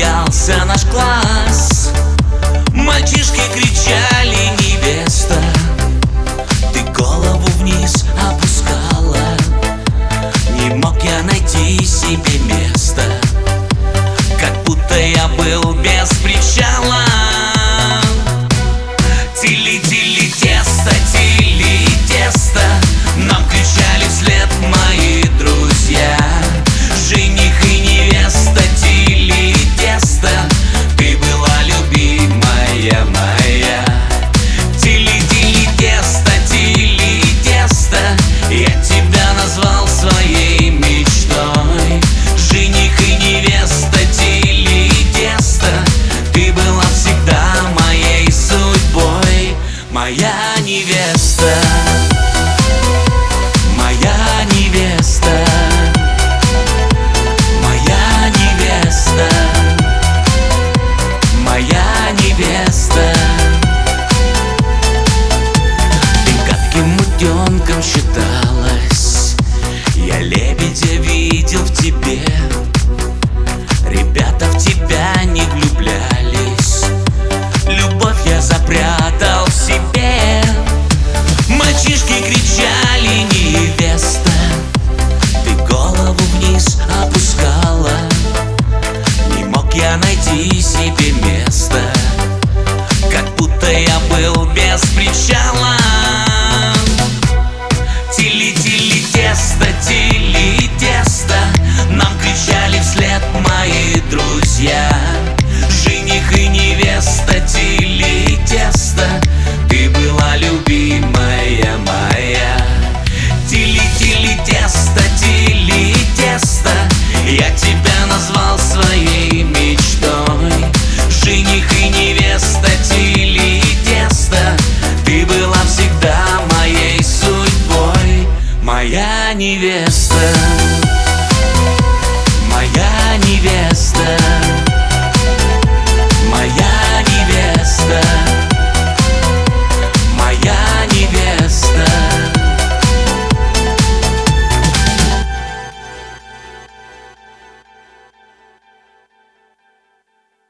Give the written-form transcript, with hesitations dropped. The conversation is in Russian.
смеялся наш класс. Мальчишки кричали: невеста, ты голову вниз опускала. Не мог я найти себе места, как будто я был без причала. Тили-тили тесто, тили тесто, нам кричали вслед мои друзья. Жених и невеста, тили тесто, ты была любимая моя. Тили-тили тесто, я тебя назвал своей мечтой. Жених и невеста, тили тесто, ты была всегда моей судьбой. Моя невеста, моя невеста, моя невеста, моя невеста. Ты гадким утенком считалась, я лебедя видел в тебе. Ребята в тебя не влюблялись, любовь я запрятал в себе. Мальчишки кричали: невеста, ты голову вниз опускала. Не мог я найти себе места, как будто я был без причала. Тили-тили тесто, нам кричали вслед мои друзья.